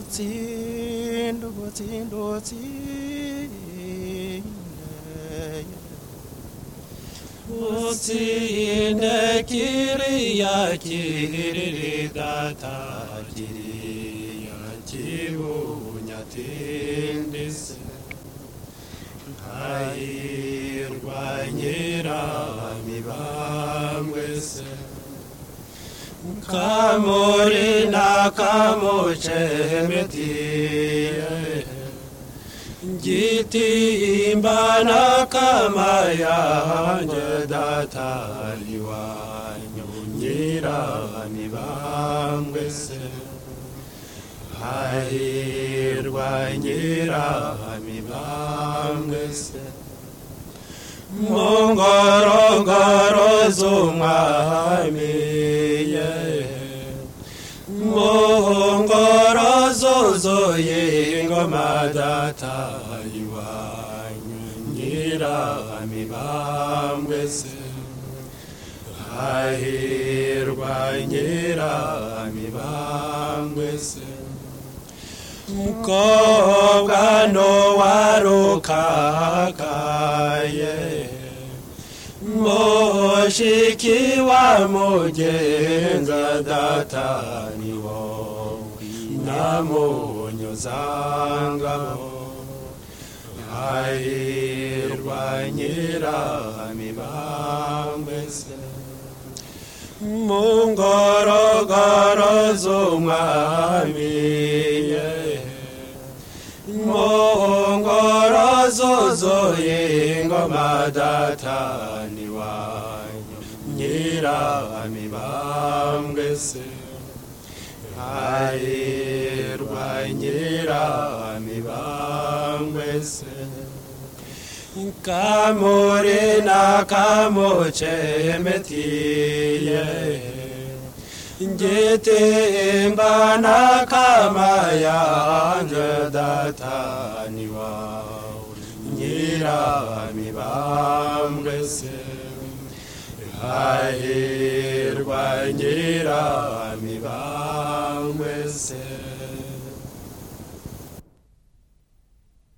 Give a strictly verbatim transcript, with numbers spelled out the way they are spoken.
utsinde utsinde utsinde utsinde kiriya kiriri data kiriya kibunyatindise nkayirwanyira mibambwe se kamuri nakamucemetiye ngiti imbana kamayanje dataliwanyu nyira mibambwe se hayirwanyira mibambwe se mongorongoro z'umwami mongoro zozoye ingoma data iwanyu nyira mibambwe se hahirwa nyira mibambwe se mukobwa ntowarukakaye mushiki wa mugenza data ni wowe namunyuzangabo hahirwa nyira mibambwe se mungorogoro z'umwami mongoro zozoye ingoma data ni wanyu nyira mibambwe se hahirwa nyira mibambwe se kamuri nakamucemetiye ngiti imbana kamayanje data ni wawe nyira mibambwe se hahirwa nyira mibambwe se